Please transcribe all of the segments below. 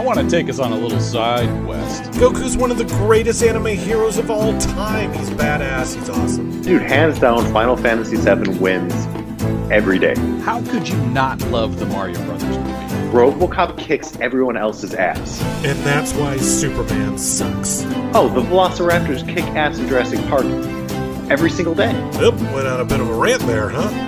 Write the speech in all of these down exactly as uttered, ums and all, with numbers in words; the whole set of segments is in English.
want to take us on a little side quest. Goku's one of the greatest anime heroes of all time. He's badass. He's awesome. Dude, hands down, Final Fantasy seven wins every day. How could you not love the Mario Brothers movie? RoboCop kicks everyone else's ass. And that's why Superman sucks. Oh, the Velociraptors kick ass in Jurassic Park every single day. Yep, went on a bit of a rant there, huh?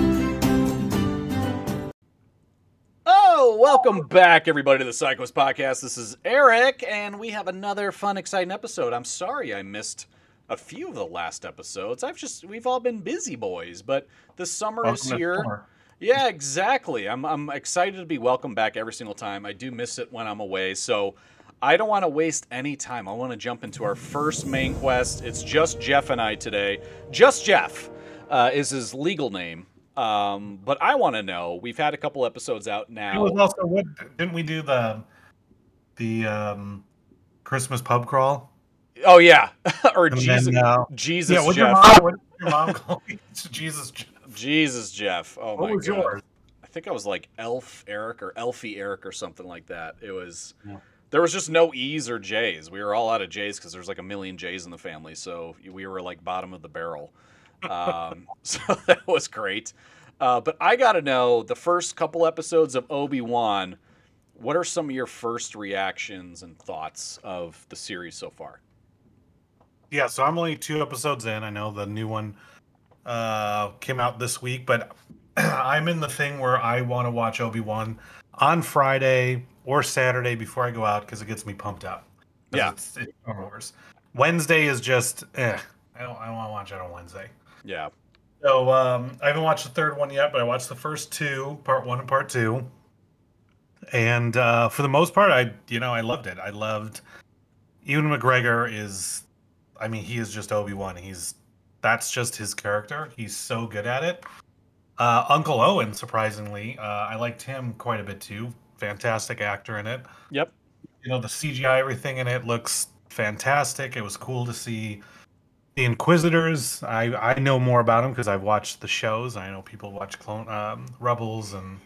Oh, welcome back, everybody, to the Psychos Podcast. This is Eric, and we have another fun, exciting episode. I'm sorry I missed a few of the last episodes. I've just, we've all been busy boys, but the summer Welcome is to here. summer. Yeah, exactly. I'm I'm excited to be welcome back every single time. I do miss it when I'm away, so I don't want to waste any time. I want to jump into our first main quest. It's just Jeff and I today. Just Jeff uh, is his legal name. Um, but I want to know. We've had a couple episodes out It now. was also what didn't we do the the um, Christmas pub crawl? Oh yeah, or And Jesus, then, uh, Jesus yeah, what's your Jeff. mom? What did your mom call me? It's Jesus. Jeff. Jesus Jeff. Oh What my was god. yours? I think I was like Elf Eric or Elfie Eric or something like that. It was. Yeah. There was just no E's or J's. We were all out of J's because there's like a million J's in the family, so we were like bottom of the barrel. Um, so that was great. Uh, but I got to know, the first couple episodes of Obi-Wan, what are some of your first reactions and thoughts of the series so far? Yeah, so I'm only two episodes in. I know the new one uh, came out this week, but I'm in the thing where I want to watch Obi-Wan on Friday or Saturday before I go out because it gets me pumped up. 'Cause Yeah. it's, it's Star Wars. Wednesday is just, eh. I don't, I don't want to watch it on Wednesday. Yeah. So um, I haven't watched the third one yet, but I watched the first two, part one and part two. And uh, for the most part, I you know I loved it. I loved Ewan McGregor is, I mean, he is just Obi-Wan. He's that's just his character. He's so good at it. Uh, Uncle Owen, surprisingly, uh, I liked him quite a bit too. Fantastic actor in it. Yep. You know, the C G I, everything in it looks fantastic. It was cool to see the Inquisitors. I I know more about them because I've watched the shows. I know people watch Clone um, Rebels and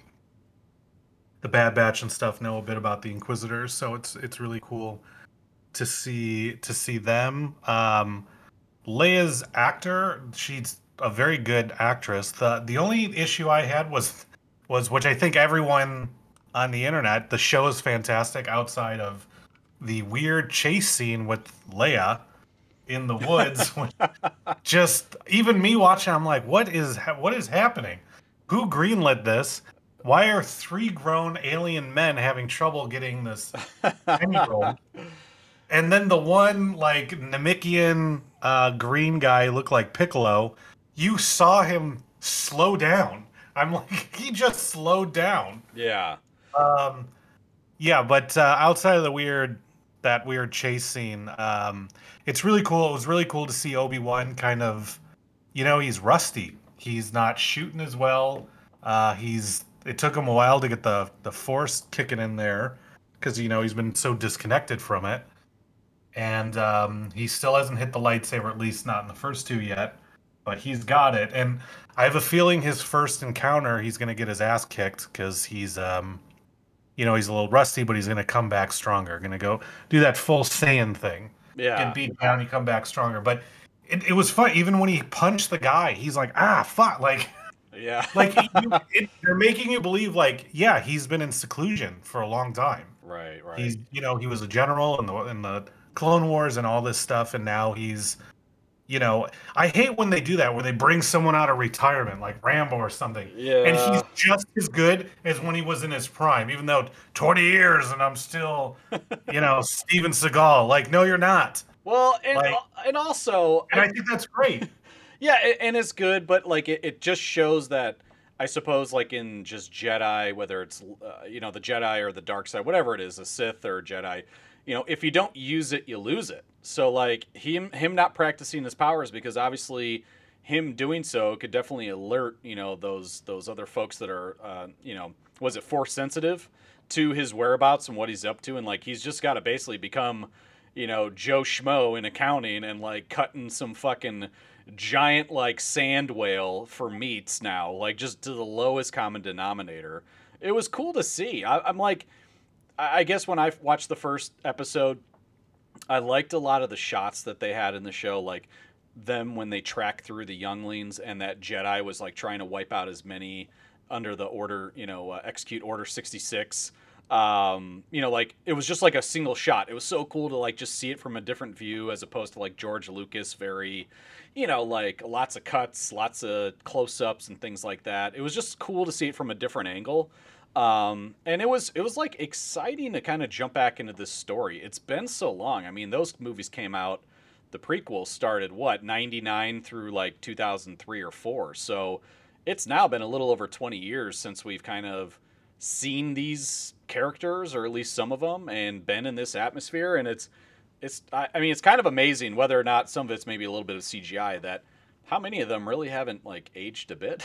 the Bad Batch and stuff. Know a bit about the Inquisitors, so it's it's really cool to see to see them. Um, Leia's actor, she's a very good actress. the The only issue I had was was which I think everyone on the internet, the show is fantastic outside of the weird chase scene with Leia in the woods. Which just even me watching, I'm like, what is ha- what is happening? Who greenlit this? Why are three grown alien men having trouble getting this ten-year-old? And then the one like Namekian uh, green guy looked like Piccolo. You saw him slow down. I'm like, he just slowed down. Yeah. Um, yeah, but uh, outside of the weird, that weird chase scene, um, it's really cool. It was really cool to see Obi-Wan kind of, you know, he's rusty. He's not shooting as well. Uh, he's. It took him a while to get the the Force kicking in there because you know he's been so disconnected from it, and um, he still hasn't hit the lightsaber, at least not in the first two yet. But he's got it, and I have a feeling his first encounter, he's going to get his ass kicked because he's, um, you know, he's a little rusty, but he's going to come back stronger. Going to go do that full Saiyan thing. Yeah. Get beat down, he come back stronger. But it, it was fun. Even when he punched the guy, he's like, ah, fuck, like, Yeah. like you, it, they're making you believe, like, yeah, he's been in seclusion for a long time. Right. Right. He's, you know, he was a general in the in the Clone Wars and all this stuff, and now he's. You know, I hate when they do that, where they bring someone out of retirement, like Rambo or something. Yeah. And he's just as good as when he was in his prime, even though twenty years and I'm still, you know, Steven Seagal. Like, no, you're not. Well, and Like- and also, And I think that's great. yeah, a- and it's good, but like it, it just shows that I suppose like in just Jedi, whether it's uh, you know the Jedi or the dark side, whatever it is, a Sith or a Jedi, you know, if you don't use it, you lose it. So like him him not practicing his powers because obviously him doing so could definitely alert you know those those other folks that are uh, you know was it force sensitive to his whereabouts and what he's up to, and like he's just got to basically become you know Joe Schmo in accounting and like cutting some fucking giant like sand whale for meats now, like just to the lowest common denominator. It was cool to see. I, I'm like I I guess when I watched the first episode, I liked a lot of the shots that they had in the show, like them when they track through the younglings, and that Jedi was like trying to wipe out as many under the order, you know, uh, execute Order sixty-six. Um, you know, like it was just like a single shot. It was so cool to like just see it from a different view as opposed to like George Lucas, very, you know, like lots of cuts, lots of close-ups and things like that. It was just cool to see it from a different angle. Um, and it was it was like exciting to kind of jump back into this story. It's been so long. I mean, those movies came out, the prequels started what, ninety-nine through like two thousand three or four. So it's now been a little over twenty years since we've kind of seen these characters, or at least some of them, and been in this atmosphere. And it's it's I, I mean, it's kind of amazing whether or not some of it's maybe a little bit of C G I, that how many of them really haven't like aged a bit.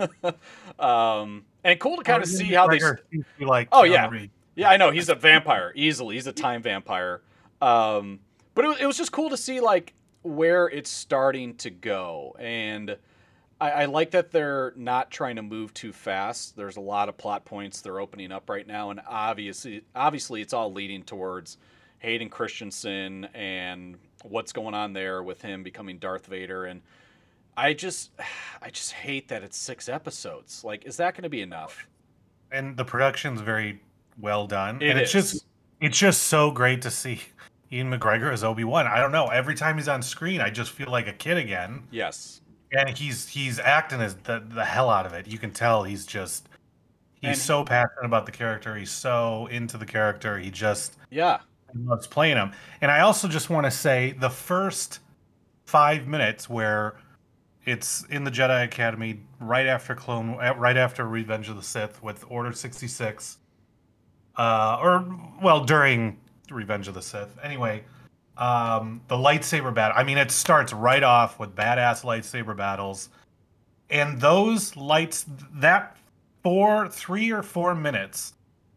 um, and cool to kind of see how they. Like, oh yeah, yeah, I know he's a vampire easily. He's a time vampire. Um, but it was, it was just cool to see like where it's starting to go, and I, I like that they're not trying to move too fast. There's a lot of plot points they're opening up right now, and obviously, obviously, it's all leading towards Hayden Christensen and what's going on there with him becoming Darth Vader. And I just, I just hate that it's six episodes. Like, is that going to be enough? And the production's very well done. It and it's is. just, it's just so great to see Ian McGregor as Obi-Wan. I don't know. Every time he's on screen, I just feel like a kid again. Yes. And he's he's acting as the, the hell out of it. You can tell he's just he's And- so passionate about the character. He's so into the character. He just Yeah. loves playing him. And I also just want to say the first five minutes where it's in the Jedi Academy right after Clone, right after Revenge of the Sith with Order sixty-six, uh, or well during Revenge of the Sith. Anyway, um, the lightsaber battle. I mean, it starts right off with badass lightsaber battles, and those lights that four, three or four minutes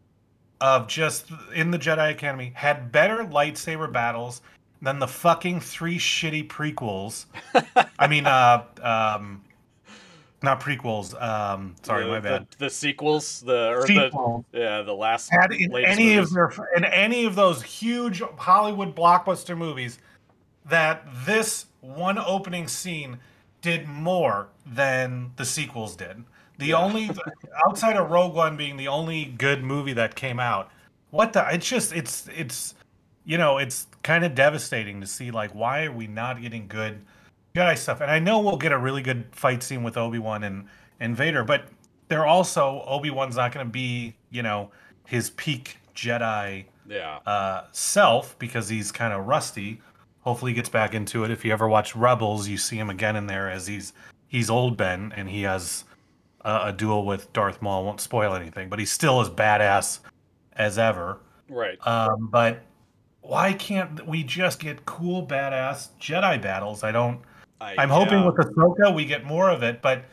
of just in the Jedi Academy had better lightsaber battles than the fucking three shitty prequels. I mean, uh, um, not prequels. Um, sorry, the, my bad. The, the sequels, the or Sequels. the yeah, the last Had in latest any movies. of their in any of those huge Hollywood blockbuster movies, that this one opening scene did more than the sequels did. The Yeah. only outside of Rogue One being the only good movie that came out. What the? It's just it's it's you know it's kind of devastating to see like why are we not getting good Jedi stuff? And I know we'll get a really good fight scene with Obi-Wan and and Vader, but they're also Obi-Wan's not going to be you know his peak Jedi Yeah. uh, self because he's kind of rusty. Hopefully he gets back into it. If you ever watch Rebels, you see him again in there as he's he's old Ben and he has uh, a duel with Darth Maul. Won't spoil anything, but he's still as badass as ever. Right. Um, but why can't we just get cool badass Jedi battles? I don't. I, I'm hoping yeah. with Ahsoka we get more of it, but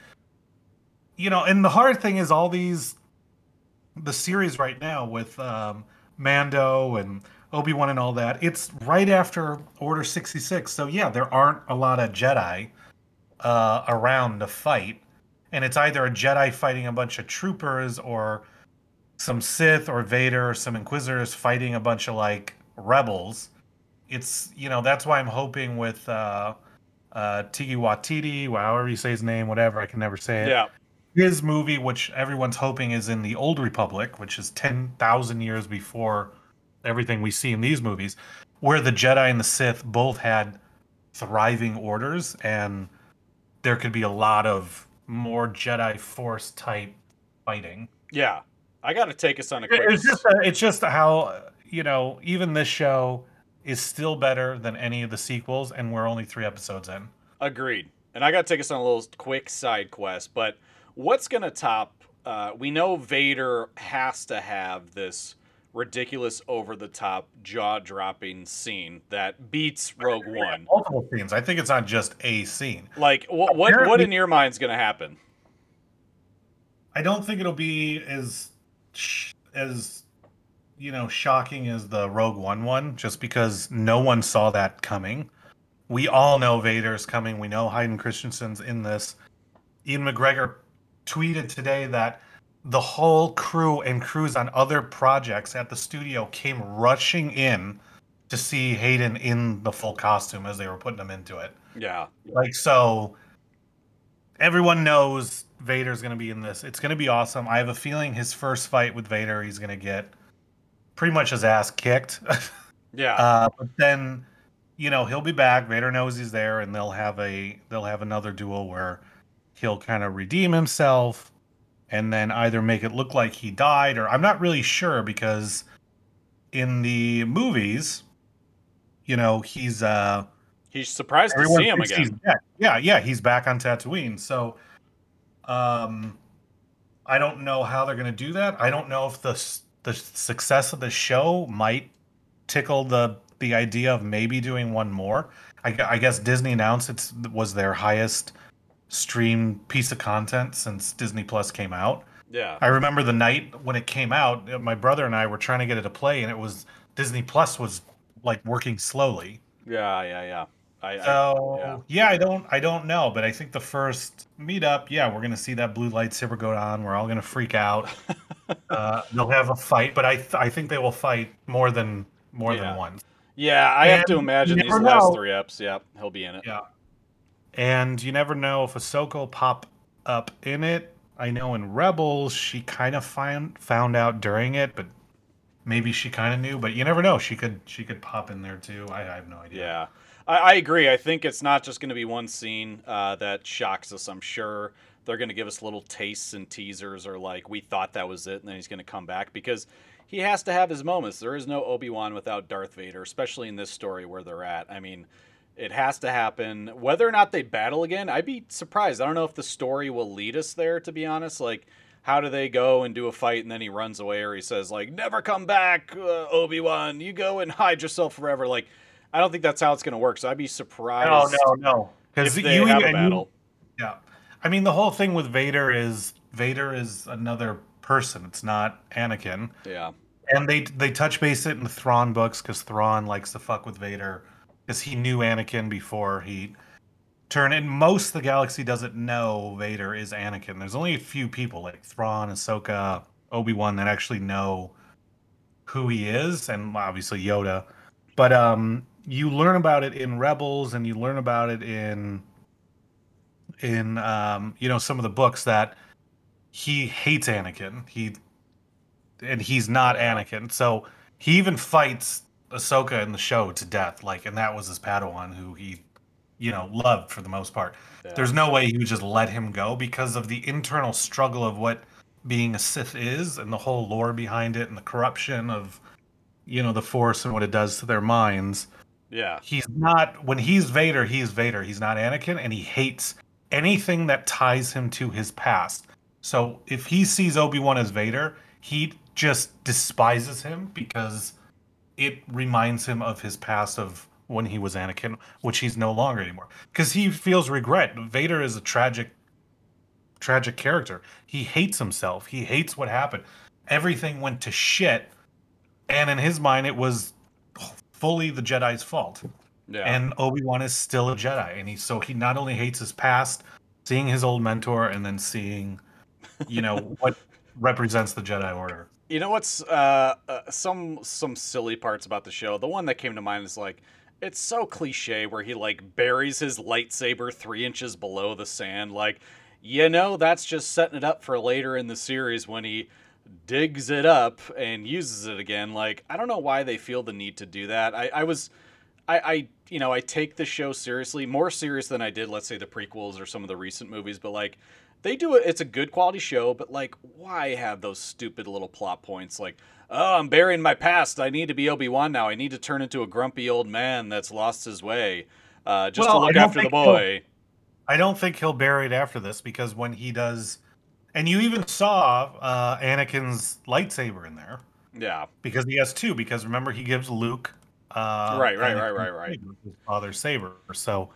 you know, and the hard thing is all these the series right now with um, Mando and Obi-Wan and all that. It's right after Order sixty-six, so yeah, there aren't a lot of Jedi uh, around to fight, and it's either a Jedi fighting a bunch of troopers or some Sith or Vader or some Inquisitors fighting a bunch of like rebels. It's you know that's why I'm hoping with uh, uh, Tiki Watiti, however you say his name, whatever I can never say it. Yeah. His movie, which everyone's hoping is in the Old Republic, which is ten thousand years before everything we see in these movies, where the Jedi and the Sith both had thriving orders, and there could be a lot of more Jedi Force type fighting. Yeah. I got to take us on a quick. It's just, it's just how, you know, even this show is still better than any of the sequels, and we're only three episodes in. Agreed. And I got to take us on a little quick side quest, but what's going to top? Uh, we know Vader has to have this ridiculous, over-the-top, jaw-dropping scene that beats Rogue One. Multiple scenes. I think it's not just a scene. Like, what? What, what in your mind's going to happen? I don't think it'll be as as you know shocking as the Rogue One one, just because no one saw that coming. We all know Vader's coming. We know Hayden Christensen's in this. Ian McGregor tweeted today that the whole crew and crews on other projects at the studio came rushing in to see Hayden in the full costume as they were putting him into it. Yeah. Like, so everyone knows Vader's going to be in this. It's going to be awesome. I have a feeling his first fight with Vader, he's going to get pretty much his ass kicked. Yeah. Uh, but then, you know, he'll be back. Vader knows he's there, and they'll have a they'll have another duel where he'll kind of redeem himself, and then either make it look like he died, or I'm not really sure because in the movies, you know, he's uh He's surprised to everyone see him thinks he's again. dead. Yeah, yeah, he's back on Tatooine. So, um, I don't know how they're going to do that. I don't know if the s- the success of the show might tickle the the idea of maybe doing one more. I, gu- I guess Disney announced it was their highest streamed piece of content since Disney Plus came out. Yeah. I remember the night when it came out, uh, my brother and I were trying to get it to play, and it was Disney Plus was like working slowly. Yeah. Yeah. Yeah. I, So I, yeah. yeah, I don't I don't know, but I think the first meetup, yeah, we're gonna see that blue lightsaber go on. We're all gonna freak out. uh, they'll have a fight, but I th- I think they will fight more than more Yeah. than once. Yeah. I have to And imagine you these never last know. three eps. Yeah. He'll be in it. Yeah, and you never know if Ahsoka will pop up in it. I know in Rebels she kind of found found out during it, but maybe she kind of knew. But you never know. She could she could pop in there too. I, I have no idea. Yeah. I, I agree. I think it's not just going to be one scene uh, that shocks us. I'm sure they're going to give us little tastes and teasers, or like, we thought that was it, and then he's going to come back, because he has to have his moments. There is no Obi-Wan without Darth Vader, especially in this story where they're at. I mean, it has to happen. Whether or not they battle again, I'd be surprised. I don't know if the story will lead us there, to be honest. Like, how do they go and do a fight and then he runs away, or he says, like, never come back, uh, Obi-Wan, you go and hide yourself forever. Like, I don't think that's how it's going to work. So I'd be surprised No, no, no. if Because they you have a and you- battle. Yeah. I mean, the whole thing with Vader is Vader is another person. It's not Anakin. Yeah. And they they touch base it in the Thrawn books because Thrawn likes to fuck with Vader because he knew Anakin before he turned. And most of the galaxy doesn't know Vader is Anakin. There's only a few people like Thrawn, Ahsoka, Obi-Wan that actually know who he is, and obviously Yoda. But um, you learn about it in Rebels, and you learn about it in in um, you know, some of the books that he hates Anakin. He and he's not Anakin. So he even fights Ahsoka in the show to death. Like, and that was his Padawan who he, you know, loved for the most part. Yeah. There's no way he would just let him go because of the internal struggle of what being a Sith is and the whole lore behind it and the corruption of, you know, the Force and what it does to their minds. Yeah. He's not, when he's Vader, he's Vader. He's not Anakin, and he hates anything that ties him to his past. So if he sees Obi-Wan as Vader, he just despises him because it reminds him of his past of when he was Anakin, which he's no longer anymore. Because he feels regret. Vader is a tragic, tragic character. He hates himself. He hates what happened. Everything went to shit, and in his mind, it was fully the Jedi's fault. Yeah. And Obi-Wan is still a Jedi, and he so he not only hates his past, seeing his old mentor, and then seeing, you know, what represents the Jedi Order. You know what's uh, uh, some some silly parts about the show? The one that came to mind is like, it's so cliche where he like buries his lightsaber three inches below the sand. Like, you know, that's just setting it up for later in the series when he digs it up and uses it again. Like, I don't know why they feel the need to do that. I, I was, I, I, you know, I take the show seriously, more serious than I did, let's say, the prequels or some of the recent movies. But like, they do it. It's a good quality show, but like, why have those stupid little plot points? Like, oh, I'm burying my past. I need to be Obi-Wan now. I need to turn into a grumpy old man that's lost his way, uh, just Well, to I look don't after the think he'll- boy. I don't think he'll bury it after this because when he does, and you even saw uh, Anakin's lightsaber in there Yeah. because he has two. Because remember, he gives Luke, uh, Right, right, right, Anakin's right, right. saber, his father's saber. So,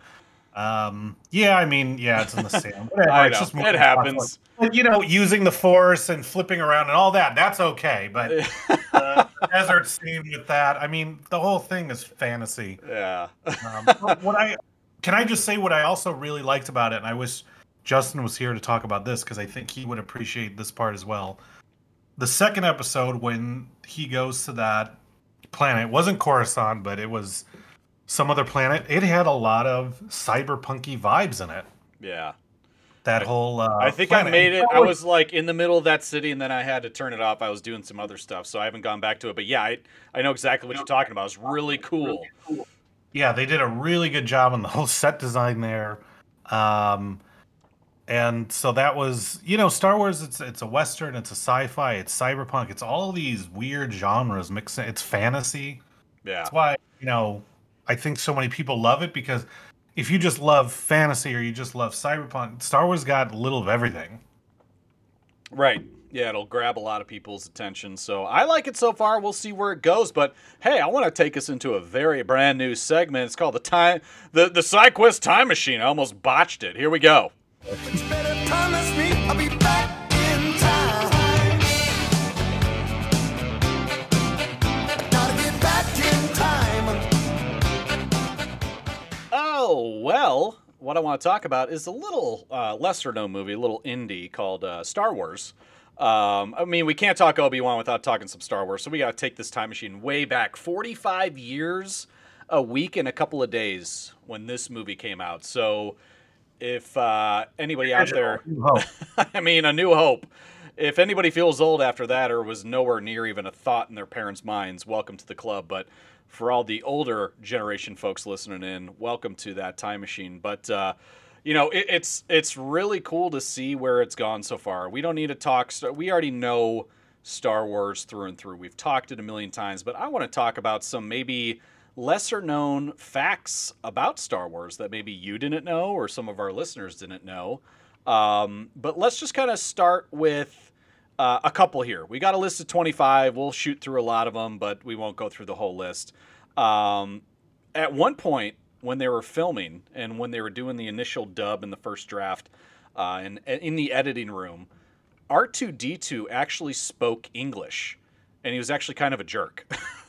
um, yeah, I mean, yeah, it's in the sand. Whatever, I it's know. just more It happens. But, you know, using the Force and flipping around and all that, that's okay. But uh, the desert scene with that, I mean, the whole thing is fantasy. Yeah. Um, but what I can I just say what I also really liked about it, and I wish Justin was here to talk about this because I think he would appreciate this part as well. The second episode, when he goes to that planet, it wasn't Coruscant, but it was some other planet. It had a lot of cyberpunky vibes in it. Yeah. That whole uh, I think planet. I made it. I was like in the middle of that city, and then I had to turn it off. I was doing some other stuff, so I haven't gone back to it. But yeah, I, I know exactly what you're talking about. It's really cool. Yeah, they did a really good job on the whole set design there. Um, and so that was, you know, Star Wars, it's it's a Western, it's a sci-fi, it's cyberpunk, it's all these weird genres mixed in. It's fantasy. Yeah. That's why, you know, I think so many people love it, because if you just love fantasy or you just love cyberpunk, Star Wars got a little of everything. Right. Yeah, it'll grab a lot of people's attention. So I like it so far. We'll see where it goes. But hey, I want to take us into a very brand new segment. It's called the time, the the SideQuest Time Machine. I almost botched it. Here we go. You better promise me I'll be back in time. Gotta get back in time. Oh, well, what I want to talk about is a little uh, lesser known movie, a little indie called uh, Star Wars. Um, I mean, we can't talk Obi-Wan without talking some Star Wars, so we got to take this time machine way back. forty-five years, a week, and a couple of days when this movie came out. So if uh, anybody out there, I mean, A New Hope, if anybody feels old after that or was nowhere near even a thought in their parents' minds, welcome to the club. But for all the older generation folks listening in, welcome to that time machine. But, uh, you know, it, it's it's really cool to see where it's gone so far. We don't need to talk. We already know Star Wars through and through. We've talked it a million times, but I want to talk about some maybe lesser known facts about Star Wars that maybe you didn't know or some of our listeners didn't know. Um, but let's just kind of start with uh, a couple here. We got a list of twenty-five. We'll shoot through a lot of them, but we won't go through the whole list. Um, at one point, when they were filming and when they were doing the initial dub in the first draft, uh, and, and in the editing room, R two D two actually spoke English, and he was actually kind of a jerk.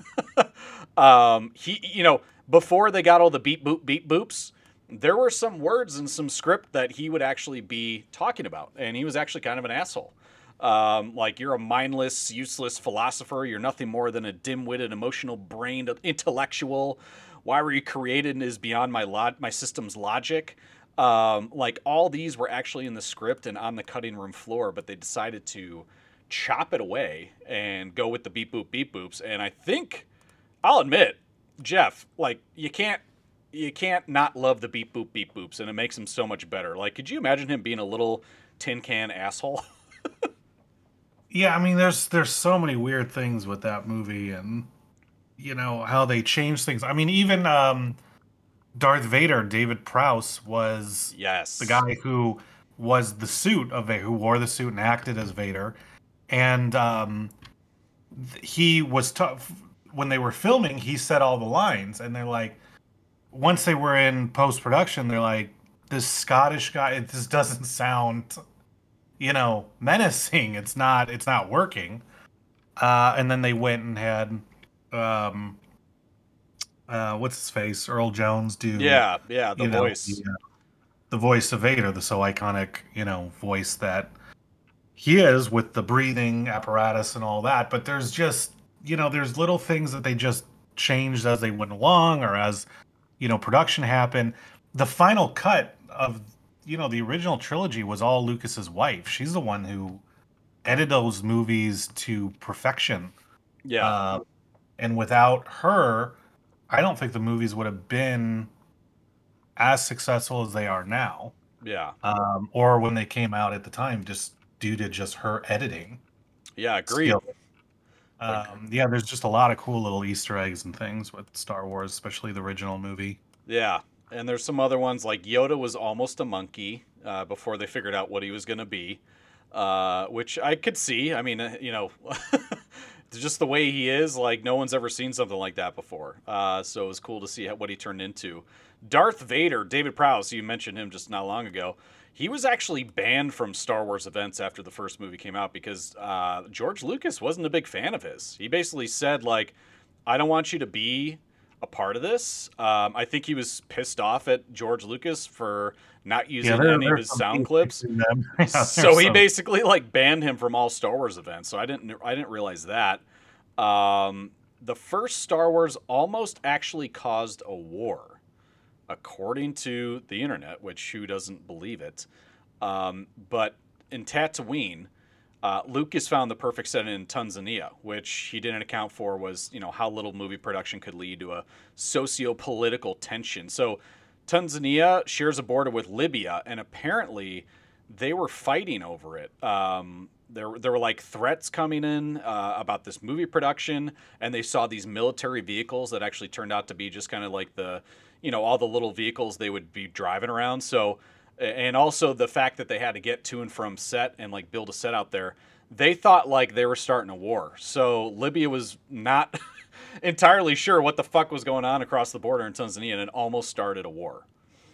um, he, you know, before they got all the beep boop beep boops, there were some words and some script that he would actually be talking about, and he was actually kind of an asshole. Um, like, you're a mindless, useless philosopher. You're nothing more than a dim-witted, emotional-brained intellectual. Why were you created is beyond my log- my system's logic. Um, like, all these were actually in the script and on the cutting room floor, but they decided to chop it away and go with the beep boop beep boops. And I think, I'll admit, Jeff, like, you can't you can't not love the beep boop beep boops, and it makes him so much better. Like, could you imagine him being a little tin can asshole? Yeah, I mean, there's there's so many weird things with that movie, and you know how they change things. I mean, even um, Darth Vader, David Prowse, was Yes. the guy who was the suit of Vader, who wore the suit and acted as Vader, and um, th- he was tough when they were filming. He said all the lines, and they're like, once they were in post production, they're like, this Scottish guy, it just doesn't sound, you know, menacing. It's not, it's not working. Uh, and then they went and had, um, uh, what's his face, Earl Jones do, Yeah, yeah, the you know, voice. the, uh, the voice of Vader, the so iconic, you know, voice that he is with the breathing apparatus and all that. But there's just, you know, there's little things that they just changed as they went along, or as, you know, production happened. The final cut of, you know, the original trilogy was all Lucas's wife. She's the one who edited those movies to perfection. Yeah. Uh, and without her, I don't think the movies would have been as successful as they are now. Yeah. Um, or when they came out at the time, just due to just her editing. Yeah, agreed. skill. Um, yeah, there's just a lot of cool little Easter eggs and things with Star Wars, especially the original movie. Yeah. And there's some other ones, like Yoda was almost a monkey uh, before they figured out what he was going to be, uh, which I could see. I mean, uh, you know, just the way he is, like, no one's ever seen something like that before. Uh, so it was cool to see how, what he turned into. Darth Vader, David Prowse, you mentioned him just not long ago. He was actually banned from Star Wars events after the first movie came out because uh, George Lucas wasn't a big fan of his. He basically said, like, I don't want you to be a a part of this. Um, I think he was pissed off at George Lucas for not using Yeah, there, any of there's his some sound deep clips. things in them. Yeah, So there's he some- basically like banned him from all Star Wars events. So I didn't I didn't realize that. Um, the first Star Wars almost actually caused a war, according to the internet, which who doesn't believe it. Um, but in Tatooine, uh, Lucas found the perfect setting in Tanzania, which he didn't account for was, you know, how little movie production could lead to a socio-political tension. So Tanzania shares a border with Libya, and apparently they were fighting over it. Um, there, there were like threats coming in uh, about this movie production, and they saw these military vehicles that actually turned out to be just kind of like the, you know, all the little vehicles they would be driving around. So, and also the fact that they had to get to and from set and like build a set out there, they thought like they were starting a war. So Libya was not entirely sure what the fuck was going on across the border in Tanzania, and it almost started a war.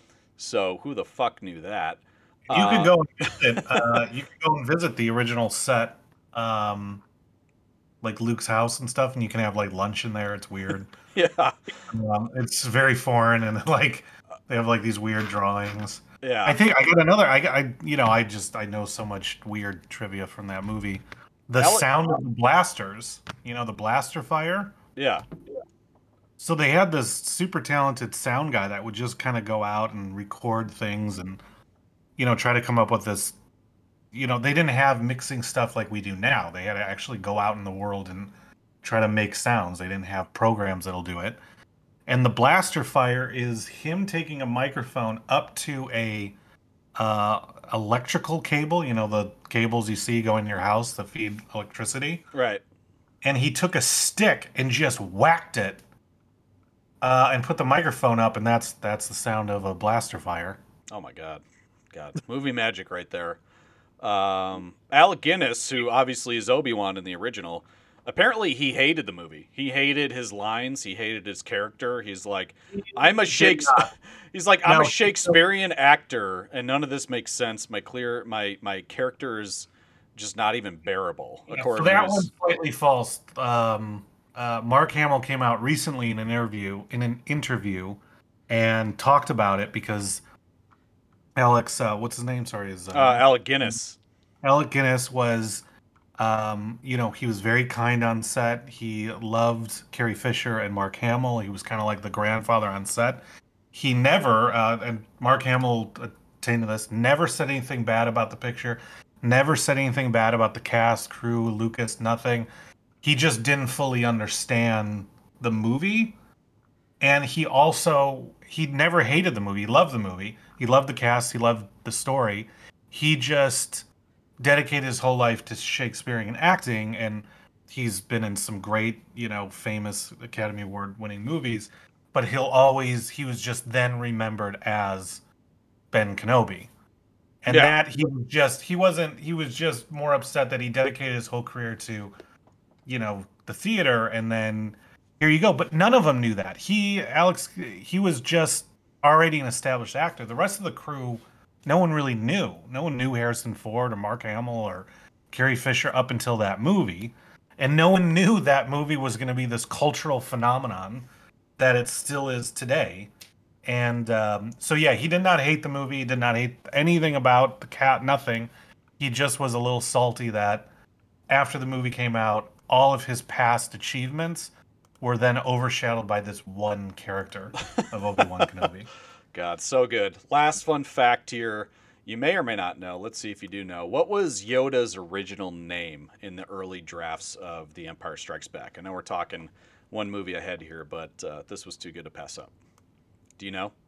So who the fuck knew that? You Uh, could go and visit. Uh, you could go and visit the original set, um, like Luke's house and stuff, and you can have like lunch in there. It's weird. Yeah, Um, it's very foreign, and like they have like these weird drawings. yeah. I think I got another. I, got- I you know I just I know so much weird trivia from that movie. The Ele- sound of the blasters, you know, the blaster fire. Yeah, So they had this super talented sound guy that would just kind of go out and record things and, you know, try to come up with this. You know, they didn't have mixing stuff like we do now. They had to actually go out in the world and try to make sounds. They didn't have programs that'll do it. And the blaster fire is him taking a microphone up to a uh, electrical cable, you know, the cables you see go in your house that feed electricity. right. And he took a stick and just whacked it uh, and put the microphone up, and that's that's the sound of a blaster fire. Oh my god, God, movie magic right there. Um, Alec Guinness, who obviously is Obi-Wan in the original, apparently he hated the movie. He hated his lines. He hated his character. He's like, I'm a Shakespeare. He's like, I'm No, a Shakespearean actor, and none of this makes sense. My clear, my my character is just not even bearable. So According that to his, one's slightly false. Um, uh, Mark Hamill came out recently in an interview in an interview and talked about it because Alex, uh, what's his name? Sorry, is uh, uh, Alec Guinness. Alec Guinness was, um, you know, he was very kind on set. He loved Carrie Fisher and Mark Hamill. He was kind of like the grandfather on set. He never, uh, and Mark Hamill attained to this, never said anything bad about the picture, never said anything bad about the cast, crew, Lucas, nothing. He just didn't fully understand the movie. And he also, he never hated the movie. He loved the movie. He loved the cast. He loved the story. He just dedicated his whole life to Shakespearean acting, and he's been in some great, you know, famous Academy Award winning movies, but he'll always, he was just then remembered as Ben Kenobi. And Yeah. that he was just, he wasn't, he was just more upset that he dedicated his whole career to, you know, the theater, and then here you go. But none of them knew that. He, Alex, he was just already an established actor. The rest of the crew, no one really knew. No one knew Harrison Ford or Mark Hamill or Carrie Fisher up until that movie. And no one knew that movie was going to be this cultural phenomenon that it still is today. And um, so, yeah, he did not hate the movie. He did not hate anything about the cat, nothing. He just was a little salty that after the movie came out, all of his past achievements were then overshadowed by this one character of Obi-Wan Kenobi. God, so good. Last fun fact here. You may or may not know. Let's see if you do know. What was Yoda's original name in the early drafts of The Empire Strikes Back? I know we're talking one movie ahead here, but uh, this was too good to pass up. Do you know?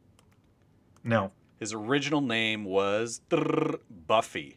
No. His original name was Buffy.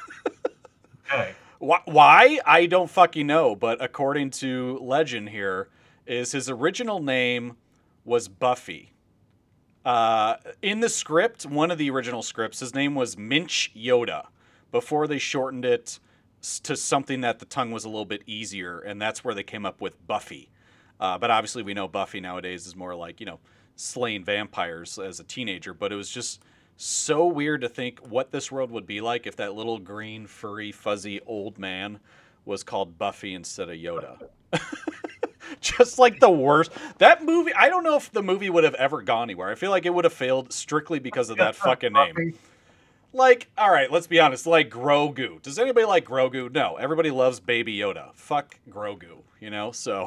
Okay. Wh- Why? I don't fucking know, but according to legend here, is his original name was Buffy. Uh, in the script, one of the original scripts, his name was Minch Yoda. Before they shortened it s- to something that the tongue was a little bit easier, and that's where they came up with Buffy. Uh, but obviously, we know Buffy nowadays is more like, you know, slaying vampires as a teenager. But it was just so weird to think what this world would be like if that little green, furry, fuzzy old man was called Buffy instead of Yoda. Just like the worst. That movie, I don't know if the movie would have ever gone anywhere. I feel like it would have failed strictly because of that fucking name. Like, all right, let's be honest. Like Grogu. Does anybody like Grogu? No. Everybody loves Baby Yoda. Fuck Grogu, you know? So,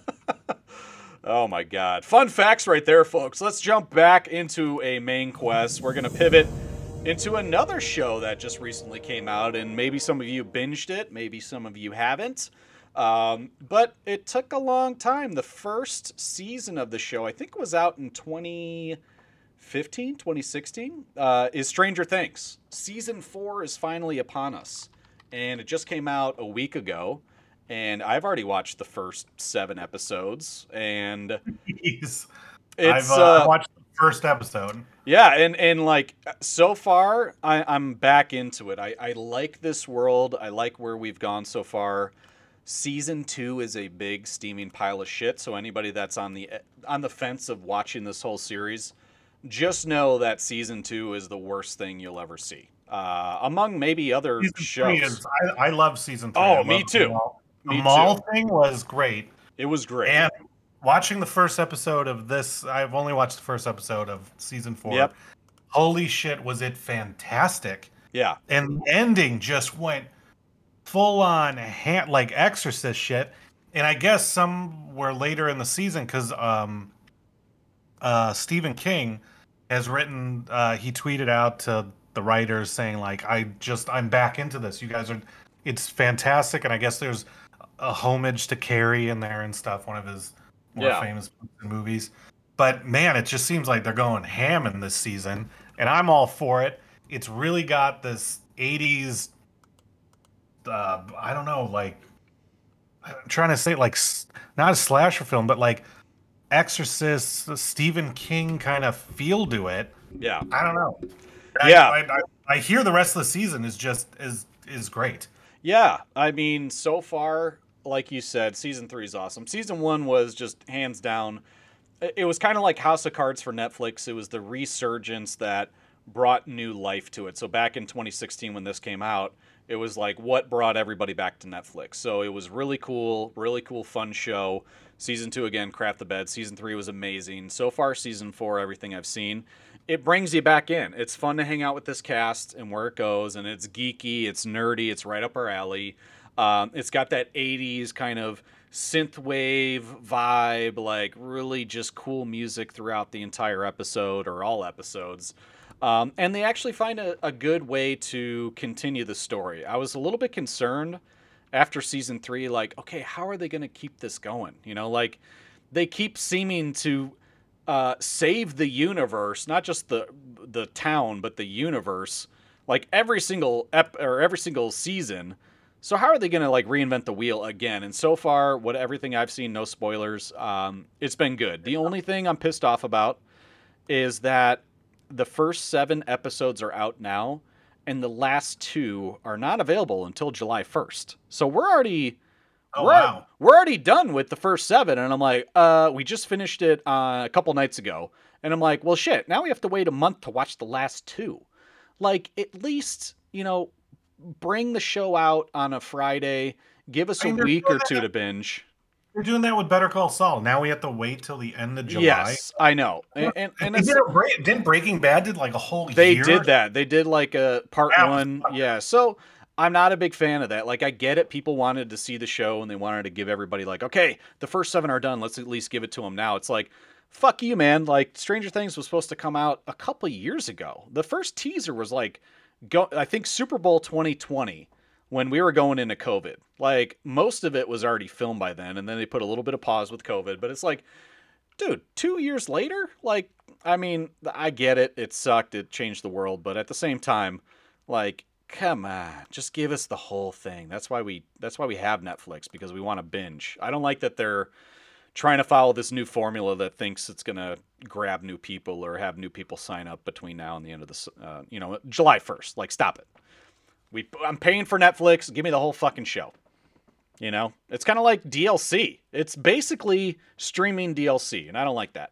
oh my God. Fun facts right there, folks. Let's jump back into a main quest. We're going to pivot into another show that just recently came out, and maybe some of you binged it. Maybe some of you haven't. Um, but it took a long time. The first season of the show, I think, was out in twenty fifteen, twenty sixteen, uh, is Stranger Things. Season four is finally upon us, and it just came out a week ago, and I've already watched the first seven episodes, and Jeez. it's, I've uh, uh, watched the first episode. yeah, and, and like, so far, I, I'm back into it. I, I like this world. I like where we've gone so far. Season two is a big steaming pile of shit, so anybody that's on the on the fence of watching this whole series, just know that season two is the worst thing you'll ever see. Uh, among maybe other Season shows. three is, I, I love season three. Oh, I me love too. The mall, the Me mall too. thing was great. It was great. And watching the first episode of this, I've only watched the first episode of season four. Yep. Holy shit, was it fantastic. Yeah. And the ending just went full on hand, like Exorcist shit. And I guess some were later in the season because um, uh, Stephen King has written, uh, he tweeted out to the writers saying, like, I just, I'm back into this. You guys are, it's fantastic. And I guess there's a homage to Carrie in there and stuff, one of his more Yeah. famous movies. But man, it just seems like they're going ham in this season, and I'm all for it. It's really got this eighties, uh, I don't know, like, I'm trying to say, like, s- not a slasher film, but like Exorcist, Stephen King kind of feel to it. Yeah. I don't know. I- Yeah. I, I, I hear the rest of the season is just is is great. Yeah. I mean, so far, like you said, season three is awesome. Season one was just hands down. It it was kind of like House of Cards for Netflix. It was the resurgence that brought new life to it. So back in twenty sixteen when this came out, it was like what brought everybody back to Netflix. So it was really cool, really cool, fun show. Season two, again, crap the bed. Season three was amazing. So far, season four, everything I've seen, it brings you back in. It's fun to hang out with this cast and where it goes, and it's geeky, it's nerdy, it's right up our alley. Um, it's got that eighties kind of synthwave vibe, like really just cool music throughout the entire episode or all episodes. Um, and they actually find a, a good way to continue the story. I was a little bit concerned after season three, like, okay, how are they going to keep this going? You know, like they keep seeming to uh, save the universe, not just the the town, but the universe, like every single ep or every single season. So how are they going to like reinvent the wheel again? And so far, what everything I've seen, no spoilers, um, it's been good. The only thing I'm pissed off about is that the first seven episodes are out now, and the last two are not available until July first. So we're already Oh, we're, wow. we're already done with the first seven, and I'm like, uh, we just finished it uh, a couple nights ago, and I'm like, well, shit, now we have to wait a month to watch the last two. Like, at least, you know, bring the show out on a Friday, give us I a mean, they're week doing or two that- to binge. They're doing that with Better Call Saul. Now we have to wait till the end of July. Yes, I know, and and, and They it's, did a break, didn't Breaking Bad did like a whole they year? did that. They did like a part That was one, fun. yeah. So I'm not a big fan of that. Like, I get it. People wanted to see the show and they wanted to give everybody like, okay, the first seven are done. Let's at least give it to them now. It's like, fuck you, man. Like, Stranger Things was supposed to come out a couple years ago. The first teaser was like, go. I think Super Bowl twenty twenty. When we were going into COVID. Like, most of it was already filmed by then, and then they put a little bit of pause with COVID, but it's like, dude, two years later? Like, I mean, I get it. It sucked. It changed the world, but at the same time, like, come on, just give us the whole thing. That's why we that's why we have Netflix, because we want to binge. I don't like that they're trying to follow this new formula that thinks it's going to grab new people or have new people sign up between now and the end of the, uh, you know, July first. Like, stop it. We, I'm paying for Netflix. Give me the whole fucking show. You know, it's kind of like D L C. It's basically streaming D L C, and I don't like that.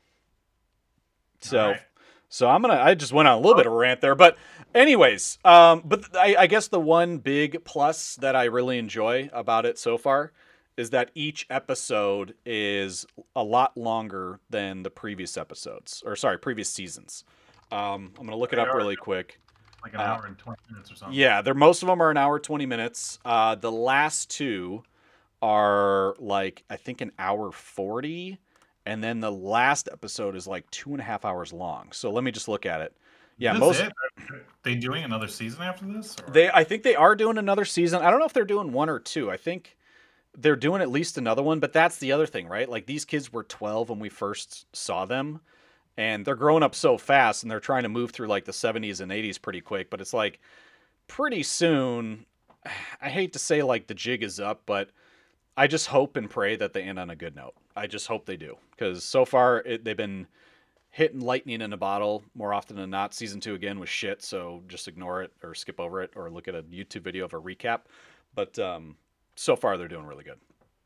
So, All right. so I'm gonna. I just went on a little bit of a rant there, but anyways, um, but I, I guess the one big plus that I really enjoy about it so far is that each episode is a lot longer than the previous episodes, or sorry, previous seasons. Um, I'm gonna look it up really quick. Like an Uh, hour and twenty minutes or something. Yeah, they're most of them are an hour twenty minutes. Uh, the last two are like I think an hour forty, and then the last episode is like two and a half hours long. So let me just look at it. Yeah, Is most this it? Are they doing another season after this? Or? they I think they are doing another season. I don't know if they're doing one or two. I think they're doing at least another one, but that's the other thing, right? Like these kids were twelve when we first saw them, and they're growing up so fast, and they're trying to move through like the seventies and eighties pretty quick, but it's like pretty soon, I hate to say like the jig is up, but I just hope and pray that they end on a good note. I just hope they do, because so far it, they've been hitting lightning in a bottle more often than not. Season two again was shit, so just ignore it or skip over it or look at a YouTube video of a recap. But um, so far they're doing really good.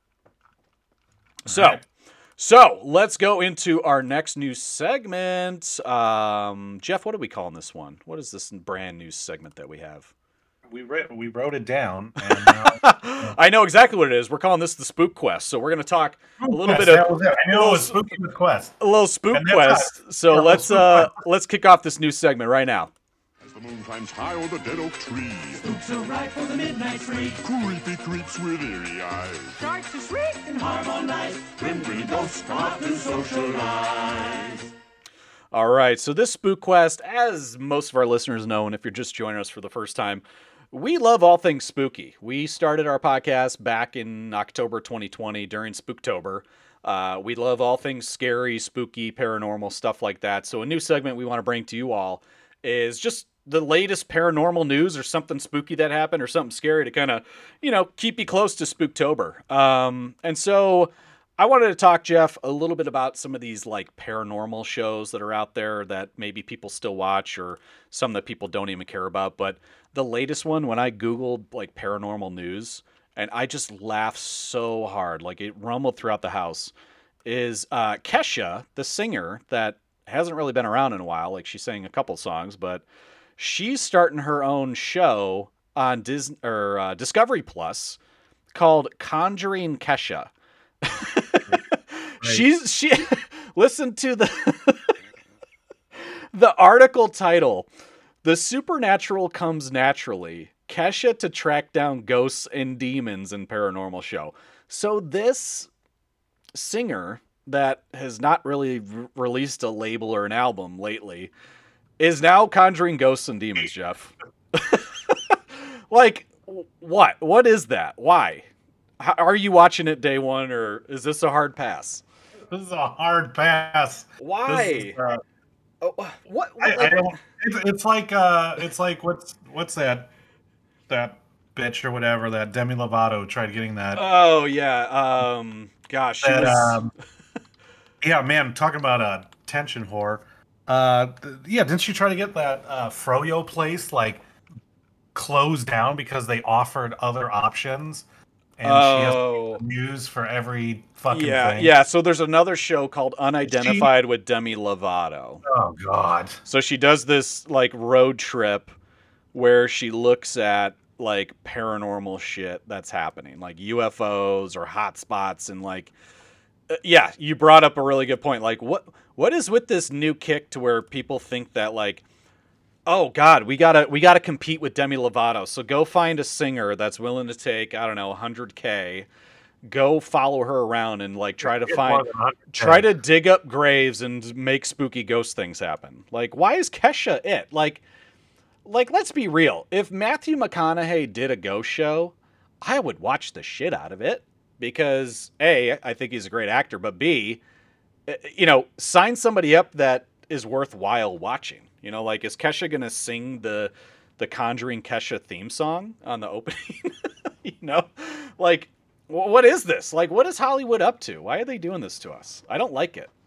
So, right. so let's go into our next new segment. Um, Jeff, what are we calling this one? What is this brand new segment that we have? We wrote we wrote it down. And, uh, I know exactly what it is. We're calling this the Spook Quest. So we're going to talk a little yes, bit that of was it. I know it was Spooky with Quest. a little Spook And that's Quest. So Yeah, let's Spook uh Quest. let's kick off this new segment right now. As the moon climbs high o'er the dead oak tree, Spooks arrive for the midnight free. creepy creeps with eerie eyes. Starts to shriek and harmonize. Grim green ghosts come out to socialize. All right. So this Spook Quest, as most of our listeners know, and if you're just joining us for the first time, we love all things spooky. We started our podcast back in October twenty twenty during Spooktober. Uh, we love all things scary, spooky, paranormal, stuff like that. So a new segment we want to bring to you all is just the latest paranormal news or something spooky that happened or something scary to kind of, you know, keep you close to Spooktober. Um, and so I wanted to talk, Jeff, a little bit about some of these like paranormal shows that are out there that maybe people still watch or some that people don't even care about. But the latest one, when I Googled like paranormal news, and I just laughed so hard, like it rumbled throughout the house, is uh, Kesha, the singer that hasn't really been around in a while. Like she sang a couple songs, but she's starting her own show on Disney or uh, Discovery Plus called Conjuring Kesha. She's she listen to the the article title. The supernatural comes naturally. Kesha to track down ghosts and demons in paranormal show. So this singer that has not really re- released a label or an album lately is now conjuring ghosts and demons, Jeff. Like what? What is that? Why? How, are you watching it day one, or is this a hard pass? This is a hard pass. Why? This is, uh, Oh, what? what I, I like- don't, it's, it's like uh, it's like what's what's that that bitch or whatever that Demi Lovato tried getting that. oh yeah. Um. Gosh. She that was, um, yeah, man, talking about a tension whore. Uh, th- yeah, didn't she try to get that uh, Froyo place like closed down because they offered other options? And Oh. she has news for every fucking yeah. thing. Yeah. So there's another show called Unidentified with Demi Lovato. Oh God. So she does this like road trip where she looks at like paranormal shit that's happening, like U F Os or hotspots, and like, uh, yeah, you brought up a really good point. Like, what what is with this new kick to where people think that like, oh God, we gotta we gotta compete with Demi Lovato. So go find a singer that's willing to take I don't know one hundred K. Go follow her around and like try to Get find more than one hundred K. try to dig up graves and make spooky ghost things happen. Like, why is Kesha it? Like, like let's be real. If Matthew McConaughey did a ghost show, I would watch the shit out of it because A, I think he's a great actor, but B, eh, you know, sign somebody up that is worthwhile watching. You know, like is Kesha gonna sing the the Conjuring Kesha theme song on the opening? You know, like wh- what is this? Like, what is Hollywood up to? Why are they doing this to us? I don't like it.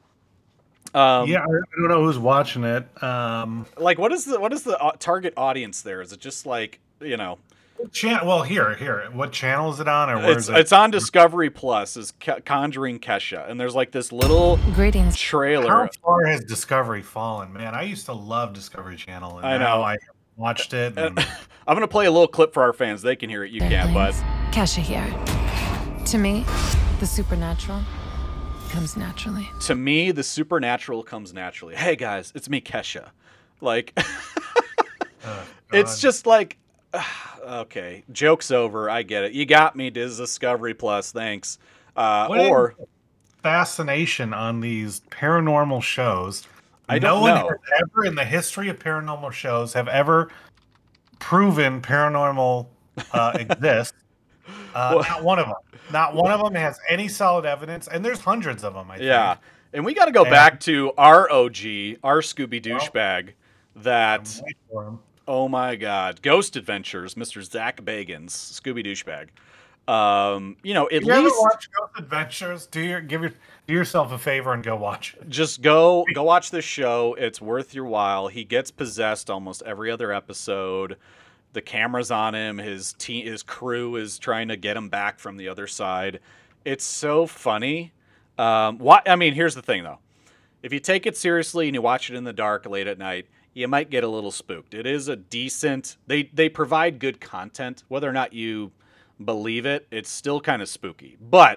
Um, Yeah, I I don't know who's watching it. Um, Like, what is the what is the uh, target audience there? Is it just like you know? chan- well, here, here. What channel is it on, or where It's is it? it's on Discovery Plus. Is Ke- Conjuring Kesha, and there's like this little Greetings. trailer. How far has Discovery fallen, man? I used to love Discovery Channel, and I now know. I watched it. And I'm gonna play a little clip for our fans. They can hear it. You can't, but Kesha here. To me, the supernatural comes naturally. To me, the supernatural comes naturally. Hey guys, it's me, Kesha. Like, Oh, it's God. just like, okay, joke's over. I get it. You got me, Diz Discovery Plus. Thanks. Uh, What is or the fascination on these paranormal shows. I no don't one know. has ever in the history of paranormal shows have ever proven paranormal uh, exists. Uh, Well- not one of them. Not one of them has any solid evidence, and there's hundreds of them. I think. yeah, and we got to go And- back to our O G, our Scooby Well, douchebag. That Wait for 'em. oh my God, Ghost Adventures, Mister Zach Bagans, Scooby douchebag. Um, you know, at You ever least watch Ghost Adventures? Do your give your do yourself a favor and go watch it. just go go watch this show. It's worth your while. He gets possessed almost every other episode. The camera's on him. His team, his crew is trying to get him back from the other side. It's so funny. Um, why? I mean, here's the thing though. If you take it seriously and you watch it in the dark late at night, you might get a little spooked. It is a decent. They they provide good content, whether or not you believe it. It's still kind of spooky, but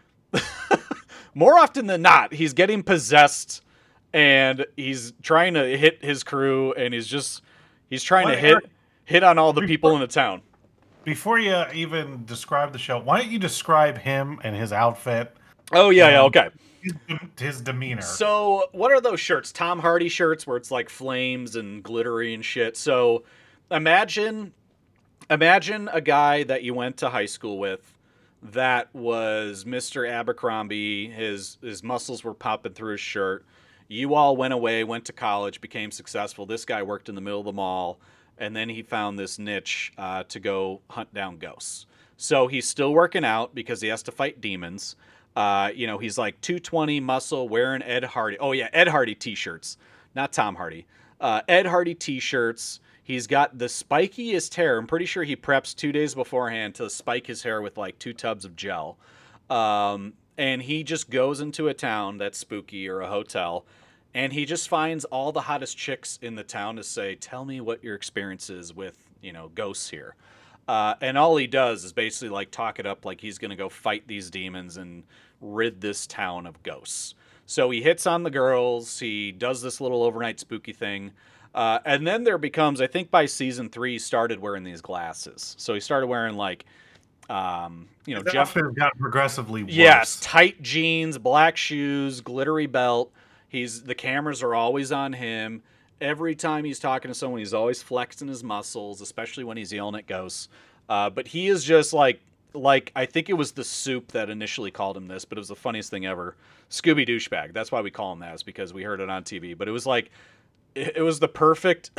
more often than not, he's getting possessed and he's trying to hit his crew, and he's just he's trying What to hit are- hit on all the people in the town. Before you even describe the show, why don't you describe him and his outfit, Oh yeah, yeah, Um, okay. his, his demeanor? So, what are those shirts? Tom Hardy shirts where it's like flames and glittery and shit. So, imagine imagine a guy that you went to high school with that was Mister Abercrombie. His his muscles were popping through his shirt. You all went away, went to college, became successful. This guy worked in the middle of the mall, and then he found this niche uh, to go hunt down ghosts. So he's still working out because he has to fight demons. Uh, you know, he's like two twenty muscle, wearing Ed Hardy. Oh yeah, Ed Hardy t-shirts, not Tom Hardy. Uh, Ed Hardy t-shirts. He's got the spikiest hair. I'm pretty sure he preps two days beforehand to spike his hair with like two tubs of gel. Um, and he just goes into a town that's spooky or a hotel, and he just finds all the hottest chicks in the town to say, "Tell me what your experience is with, you know, ghosts here." Uh, and all he does is basically like talk it up like he's going to go fight these demons and rid this town of ghosts. So he hits on the girls. He does this little overnight spooky thing. Uh, and then there becomes, I think by season three, he started wearing these glasses. So he started wearing like, um, you know, His Jeff. outfit has gotten progressively worse. Yes, tight jeans, black shoes, glittery belt. He's the cameras are always on him. Every time he's talking to someone, he's always flexing his muscles, especially when he's yelling at ghosts. Uh, but he is just like, like I think it was the Soup that initially called him this, but it was the funniest thing ever. Scooby douchebag. That's why we call him that, is because we heard it on T V. But it was like, it, it was the perfect,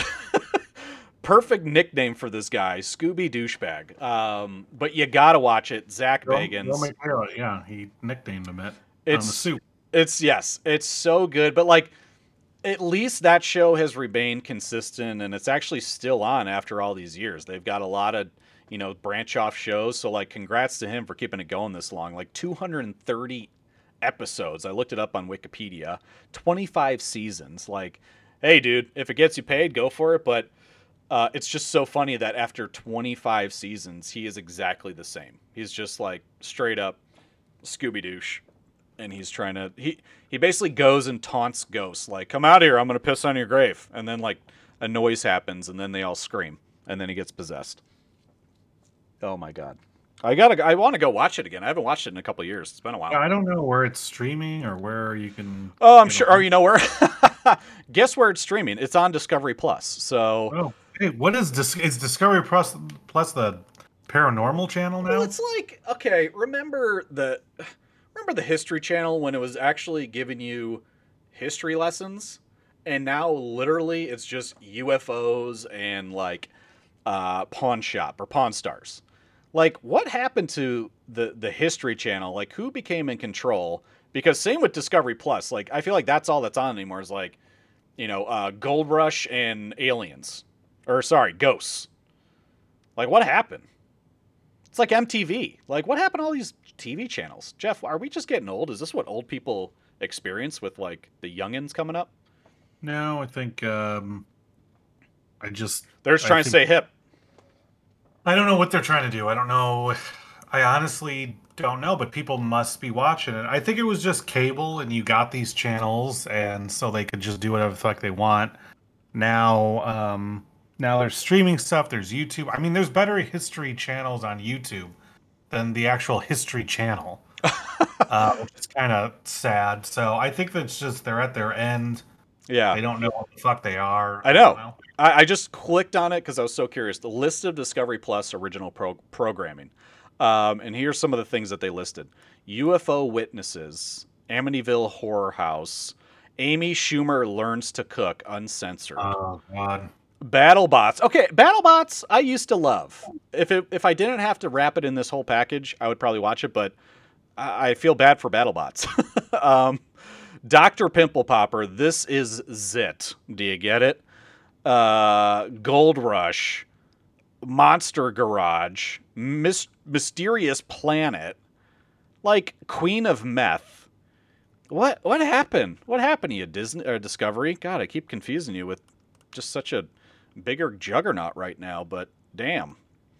perfect nickname for this guy, Scooby douchebag. Um, but you gotta watch it, Zach Bill- Bagans. Bill McHale, yeah, he nicknamed him it. on the It's soup. It's yes, it's so good. But like, at least that show has remained consistent, and it's actually still on after all these years. They've got a lot of, you know, branch off shows. So like, congrats to him for keeping it going this long. Like two hundred thirty episodes. I looked it up on Wikipedia. twenty-five seasons. Like, hey, dude, if it gets you paid, go for it. But uh, it's just so funny that after twenty-five seasons, he is exactly the same. He's just like straight up Scooby douche. And he's trying to he he basically goes and taunts ghosts like, "Come out here, I'm gonna piss on your grave." And then like a noise happens, and then they all scream, and then he gets possessed. Oh my god, I gotta I want to go watch it again. I haven't watched it in a couple of years. It's been a while. I don't know where it's streaming or where you can. Oh, I'm you sure. know- Or you know where? Guess where it's streaming? It's on Discovery Plus. So Oh, hey, what is Dis- is Discovery Plus Plus the paranormal channel now? well, it's like, okay, remember the remember the History Channel when it was actually giving you history lessons, and now literally it's just U F Os and like uh, Pawn Shop or Pawn Stars. Like, what happened to the the History Channel? Like, who became in control? Because same with Discovery Plus. Like, I feel like that's all that's on anymore is like, you know, uh, Gold Rush and aliens, or sorry, ghosts. Like, what happened? It's like M T V. Like, what happened to all these T V channels? Jeff, are we just getting old? Is this what old people experience with, like, the youngins coming up? No, I think um, I just They're just I trying to think- stay hip. I don't know what they're trying to do. I don't know. I honestly don't know, but people must be watching it. I think it was just cable, and you got these channels, and so they could just do whatever the fuck they want. Now, um, now there's streaming stuff. There's YouTube. I mean, there's better history channels on YouTube than the actual History Channel, uh, which is kind of sad. So I think that's just they're at their end. Yeah, They don't know what the fuck they are. I don't know. I, I just clicked on it because I was so curious. The list of Discovery Plus original pro- programming. Um, and here's some of the things that they listed. U F O Witnesses, Amityville Horror House, Amy Schumer Learns to Cook, uncensored. Oh, God. BattleBots. Okay, BattleBots I used to love. If it, if I didn't have to wrap it in this whole package, I would probably watch it, but I, I feel bad for BattleBots. um, Doctor Pimple Popper, This Is Zit. Do you get it? Uh, Gold Rush, Monster Garage, Mis- Mysterious Planet, like Queen of Meth. What what happened? What happened to you, Disney or Discovery? God, I keep confusing you with just such a bigger juggernaut right now. But damn,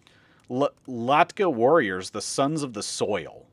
L- Latka Warriors, the Sons of the Soil.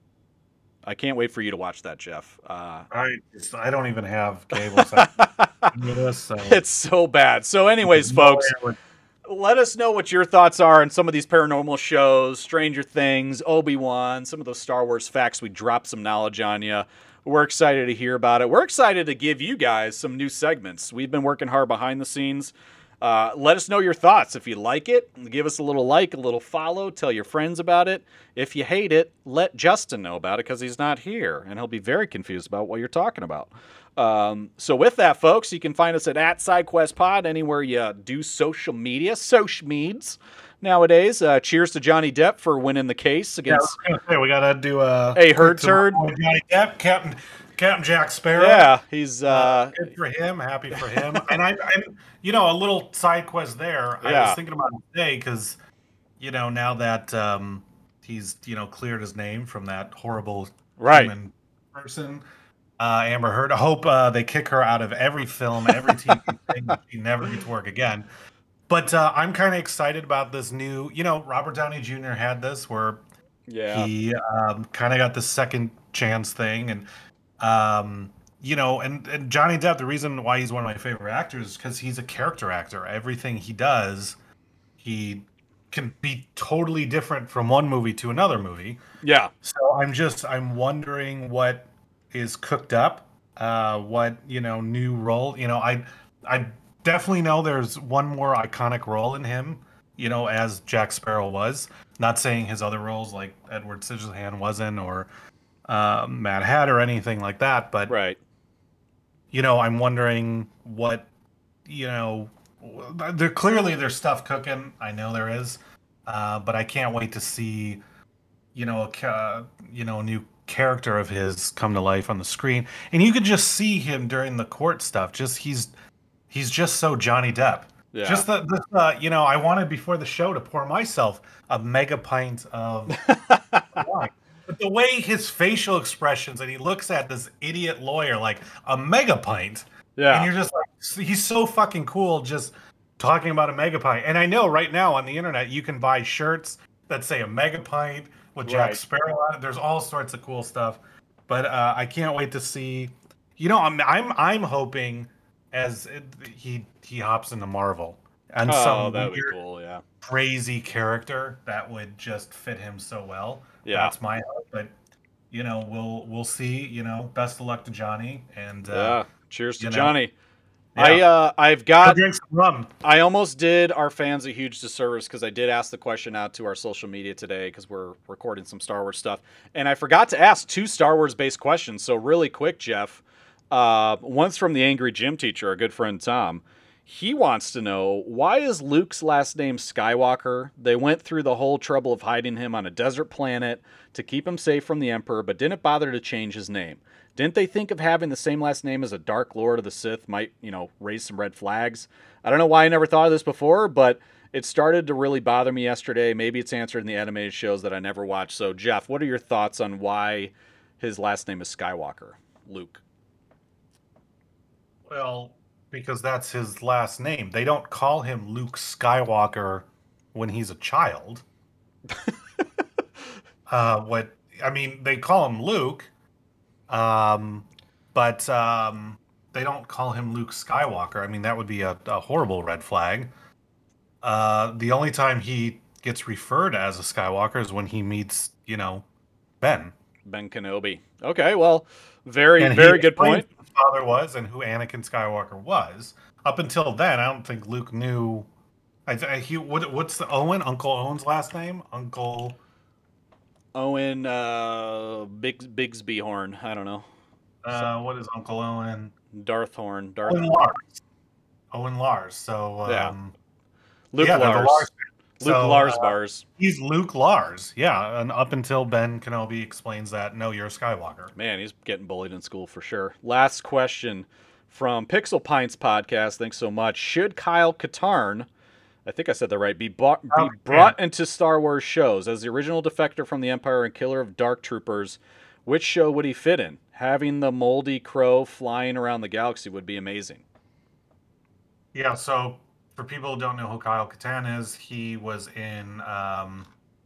I can't wait for you to watch that, Jeff. Uh, I just, I don't even have cable. So I can do this, so. it's so bad. So, anyways, folks. Let us know what your thoughts are on some of these paranormal shows, Stranger Things, Obi-Wan, some of those Star Wars facts. We dropped some knowledge on you. We're excited to hear about it. We're excited to give you guys some new segments. We've been working hard behind the scenes. Uh, let us know your thoughts. If you like it, give us a little like, a little follow, tell your friends about it. If you hate it, let Justin know about it because he's not here, and he'll be very confused about what you're talking about. Um, so with that, folks, you can find us at, at SideQuestPod anywhere you do social media, social meds nowadays. Uh, cheers to Johnny Depp for winning the case Yeah, I against was gonna say, we gotta do a a herd turd. Johnny Depp, Captain Captain Jack Sparrow. Yeah, he's uh, Uh, good for him. Happy for him. and I, I'm, you know, a little side quest there. I Yeah. was thinking about it today because, you know, now that um, he's, you know, cleared his name from that horrible Right. human person, uh, Amber Heard. I hope uh, they kick her out of every film, every T V thing. She never gets to work again. But uh, I'm kind of excited about this new. You know, Robert Downey Junior had this where yeah, he um, kind of got the second chance thing, and um, you know, and, and Johnny Depp. The reason why he's one of my favorite actors is because he's a character actor. Everything he does, he can be totally different from one movie to another movie. yeah, So I'm just I'm wondering what is cooked up, uh, what you know, new role. You know, I I definitely know there's one more iconic role in him. You know, as Jack Sparrow was. Not saying his other roles like Edward Scissorhands wasn't, or um, Mad Hat or anything like that. But right. you know, I'm wondering what you know. There clearly there's stuff cooking. I know there is, uh, but I can't wait to see you know a ca- you know a new character of his come to life on the screen, and you could just see him during the court stuff. Just he's he's just so Johnny Depp. Yeah. Just the, the uh, you know, I wanted before the show to pour myself a mega pint of wine. But the way his facial expressions and he looks at this idiot lawyer like a mega pint, Yeah. and you're just like, he's so fucking cool just talking about a mega pint. And I know right now on the internet you can buy shirts that say a mega pint with Jack Right. Sparrow on it. There's all sorts of cool stuff. But uh, I can't wait to see. You know, I'm I'm I'm hoping as it, he he hops into Marvel and Oh, some that would be weird, cool. Yeah. crazy character that would just fit him so well. Yeah. That's my hope. But you know, we'll we'll see. You know, best of luck to Johnny. And uh, Yeah. Cheers to you know, Johnny. yeah. I uh, I've go got. drink some rum. I almost did our fans a huge disservice because I did ask the question out to our social media today because we're recording some Star Wars stuff. And I forgot to ask two Star Wars based questions. So, really quick, Jeff. Uh, one's from the Angry Gym Teacher, our good friend Tom. He wants to know, why is Luke's last name Skywalker? They went through the whole trouble of hiding him on a desert planet to keep him safe from the Emperor, but didn't bother to change his name. Didn't they think of having the same last name as a Dark Lord of the Sith might, you know, raise some red flags? I don't know why I never thought of this before, but it started to really bother me yesterday. Maybe it's answered in the animated shows that I never watched. So, Jeff, what are your thoughts on why his last name is Skywalker? Luke. Well, because that's his last name. They don't call him Luke Skywalker when he's a child. uh, what I mean, they call him Luke, um, but um, they don't call him Luke Skywalker. I mean, that would be a, a horrible red flag. Uh, the only time he gets referred as a Skywalker is when he meets, you know, Ben. Ben Kenobi. Okay, well, very, And he very good explains point. who his father was and who Anakin Skywalker was. Up until then, I don't think Luke knew. I, I he what, what's the Owen Uncle Owen's last name? Uncle Owen uh, Big Bigsby Horn. I don't know. uh, what is Uncle Owen? Darth Horn. Darth. Owen Lars. Owen Lars. So um, Yeah. Luke yeah, they're the Lars. Lars. Luke So, Lars uh, bars. He's Luke Lars. Yeah, and up until Ben Kenobi explains that no, you're a Skywalker. Man, he's getting bullied in school for sure. Last question from Pixel Pints podcast. Thanks so much. Should Kyle Katarn, I think I said that right, be, bought, be Oh, brought into Star Wars shows as the original defector from the Empire and killer of Dark Troopers? Which show would he fit in? Having the moldy crow flying around the galaxy would be amazing. Yeah, so for people who don't know who Kyle Katarn is, he was in um,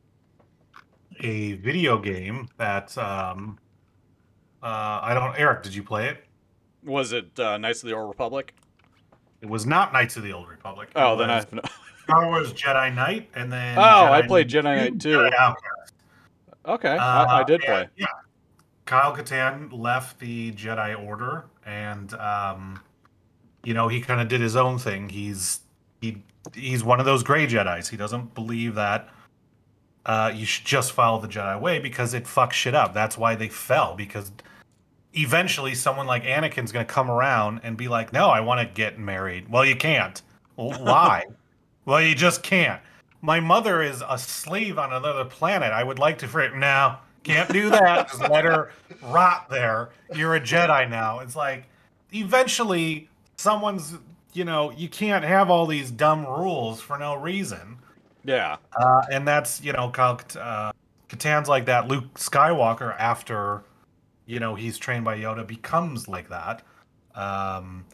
a video game that um, uh, I don't. Eric, did you play it? Was it uh, Knights of the Old Republic? It was not Knights of the Old Republic. It Oh, then I was have no. Star Wars Jedi Knight, and then Oh, Jedi I played Jedi Knight too. Jedi Outcast. Okay, Uh, I, I did and, play. Yeah, Kyle Katarn left the Jedi Order, and um, you know he kind of did his own thing. He's he he's one of those gray Jedis. He doesn't believe that uh, you should just follow the Jedi way because it fucks shit up. That's why they fell, because eventually someone like Anakin's going to come around and be like, no, I want to get married. Well, you can't. Well, why? Well, you just can't. My mother is a slave on another planet. I would like to free. No, can't do that. Just let her rot there. You're a Jedi now. It's like, eventually, someone's, you know, you can't have all these dumb rules for no reason. Yeah. Uh, and that's, you know, Kyle uh, Katarn's like that. Luke Skywalker, after, you know, he's trained by Yoda, becomes like that. Um,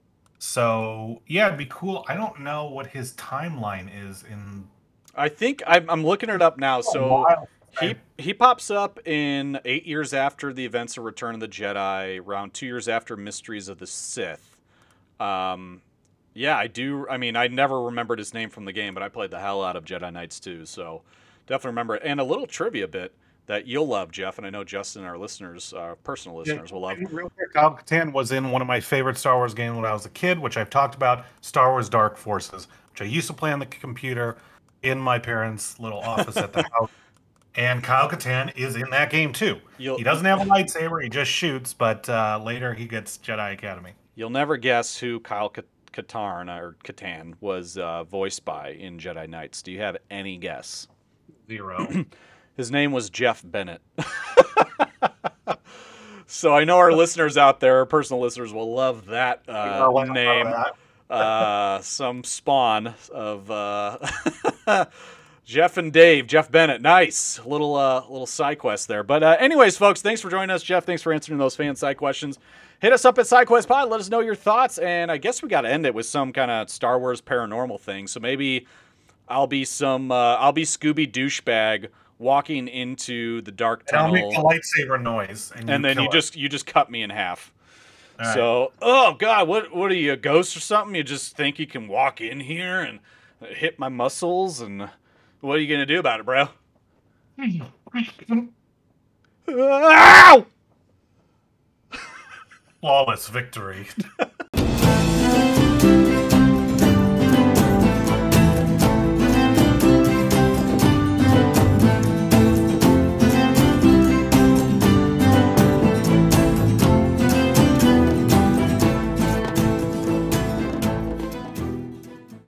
so, yeah, it'd be cool. I don't know what his timeline is in. I think I'm, I'm looking it up now. So while. he he pops up in eight years after the events of Return of the Jedi, around two years after Mysteries of the Sith. Um, yeah, I do. I mean, I never remembered his name from the game, but I played the hell out of Jedi Knights too, so definitely remember it. And a little trivia bit that you'll love, Jeff, and I know Justin, our listeners, our personal listeners, will love. Real quick, Kyle Katarn was in one of my favorite Star Wars games when I was a kid, which I've talked about, Star Wars Dark Forces, which I used to play on the computer in my parents' little office at the house. And Kyle Katarn is in that game too. You'll- he doesn't have a lightsaber; he just shoots. But uh, later, he gets Jedi Academy. You'll never guess who Kyle Kat- Katarn or Katan was uh, voiced by in Jedi Knights. Do you have any guess? Zero. His name was Jeff Bennett. So I know our listeners out there, our personal listeners, will love that uh, Oh, well, name. that. Uh, some spawn of uh, Jeff and Dave, Jeff Bennett. Nice little uh, little side quest there. But uh, anyways, folks, thanks for joining us, Jeff. Thanks for answering those fan side questions. Hit us up at SideQuest Pod. Let us know your thoughts. And I guess we got to end it with some kind of Star Wars paranormal thing. So maybe I'll be some uh, I'll be Scooby douchebag walking into the dark And I'll tunnel, make the lightsaber noise, and, and you then kill you it. just you just cut me in half. All right. So, oh god, what what are you, a ghost or something? You just think you can walk in here and hit my muscles, and what are you gonna do about it, bro? Ow! Flawless victory.